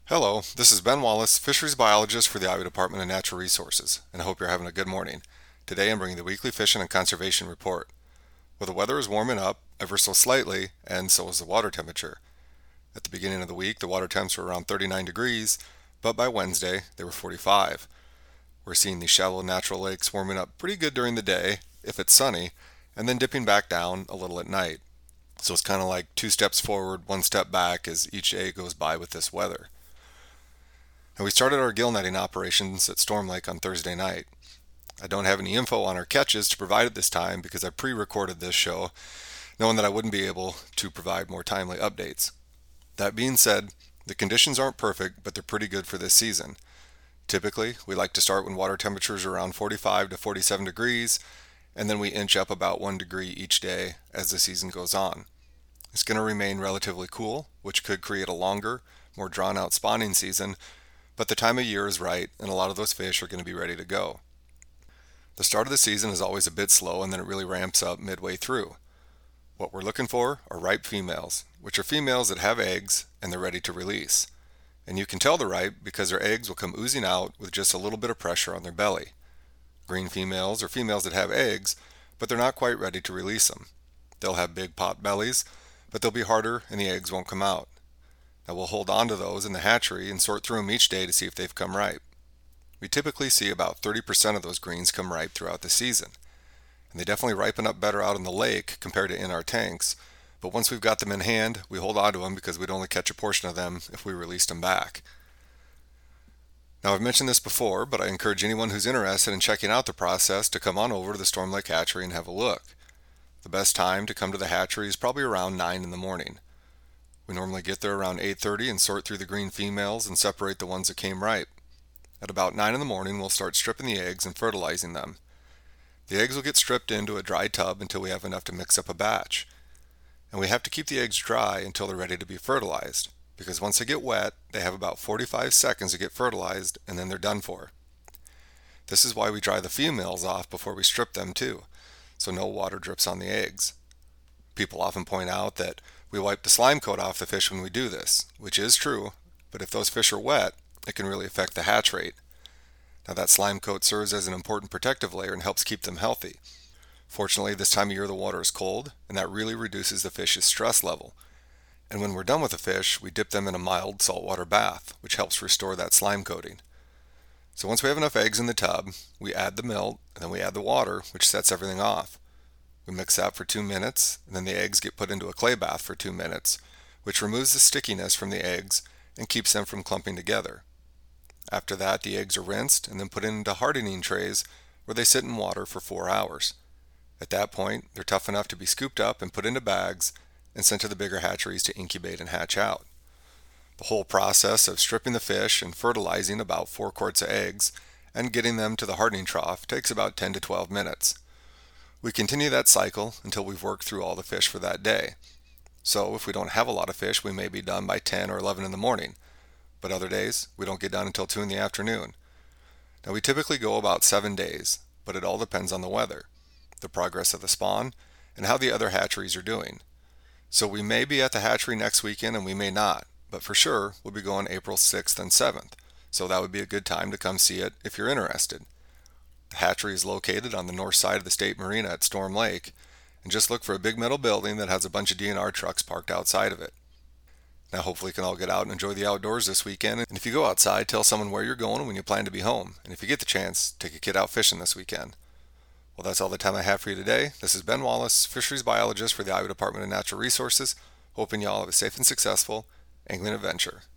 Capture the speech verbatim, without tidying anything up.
Hello, this is Ben Wallace, fisheries biologist for the Iowa Department of Natural Resources, and I hope you're having a good morning. Today I'm bringing the weekly fishing and conservation report. Well, the weather is warming up ever so slightly, and so is the water temperature. At the beginning of the week, the water temps were around thirty-nine degrees, but by Wednesday, they were forty-five. We're seeing these shallow natural lakes warming up pretty good during the day, if it's sunny, and then dipping back down a little at night. So it's kind of like two steps forward, one step back as each day goes by with this weather. And we started our gill netting operations at Storm Lake on Thursday night. I don't have any info on our catches to provide at this time because I pre-recorded this show, knowing that I wouldn't be able to provide more timely updates. That being said, the conditions aren't perfect, but they're pretty good for this season. Typically, we like to start when water temperatures are around forty-five to forty-seven degrees, and then we inch up about one degree each day as the season goes on. It's going to remain relatively cool, which could create a longer, more drawn-out spawning season, but the time of year is right, and a lot of those fish are going to be ready to go. The start of the season is always a bit slow, and then it really ramps up midway through. What we're looking for are ripe females, which are females that have eggs and they're ready to release. And you can tell they're ripe because their eggs will come oozing out with just a little bit of pressure on their belly. Green females are females that have eggs, but they're not quite ready to release them. They'll have big pot bellies, but they'll be harder and the eggs won't come out. Now we'll hold on to those in the hatchery and sort through them each day to see if they've come ripe. We typically see about thirty percent of those greens come ripe throughout the season. And they definitely ripen up better out in the lake compared to in our tanks, but once we've got them in hand, we hold on to them because we'd only catch a portion of them if we released them back. Now I've mentioned this before, but I encourage anyone who's interested in checking out the process to come on over to the Storm Lake Hatchery and have a look. The best time to come to the hatchery is probably around nine in the morning. We normally get there around eight thirty and sort through the green females and separate the ones that came ripe. At about nine in the morning, we'll start stripping the eggs and fertilizing them. The eggs will get stripped into a dry tub until we have enough to mix up a batch. And we have to keep the eggs dry until they're ready to be fertilized, because once they get wet, they have about forty-five seconds to get fertilized and then they're done for. This is why we dry the females off before we strip them too, so no water drips on the eggs. People often point out that we wipe the slime coat off the fish when we do this, which is true, but if those fish are wet, it can really affect the hatch rate. Now that slime coat serves as an important protective layer and helps keep them healthy. Fortunately, this time of year the water is cold, and that really reduces the fish's stress level. And when we're done with the fish, we dip them in a mild saltwater bath, which helps restore that slime coating. So once we have enough eggs in the tub, we add the milk, and then we add the water, which sets everything off. We mix that for two minutes, and then the eggs get put into a clay bath for two minutes, which removes the stickiness from the eggs and keeps them from clumping together. After that, the eggs are rinsed and then put into hardening trays where they sit in water for four hours. At that point, they're tough enough to be scooped up and put into bags and sent to the bigger hatcheries to incubate and hatch out. The whole process of stripping the fish and fertilizing about four quarts of eggs and getting them to the hardening trough takes about ten to twelve minutes. We continue that cycle until we've worked through all the fish for that day. So if we don't have a lot of fish, we may be done by ten or eleven in the morning, but other days we don't get done until two in the afternoon. Now we typically go about seven days, but it all depends on the weather, the progress of the spawn, and how the other hatcheries are doing. So we may be at the hatchery next weekend and we may not, but for sure we'll be going April sixth and seventh, so that would be a good time to come see it if you're interested. The hatchery is located on the north side of the State Marina at Storm Lake, and just look for a big metal building that has a bunch of D N R trucks parked outside of it. Now hopefully you can all get out and enjoy the outdoors this weekend, and if you go outside, tell someone where you're going and when you plan to be home, and if you get the chance, take a kid out fishing this weekend. Well, that's all the time I have for you today. This is Ben Wallace, fisheries biologist for the Iowa Department of Natural Resources, hoping you all have a safe and successful angling adventure.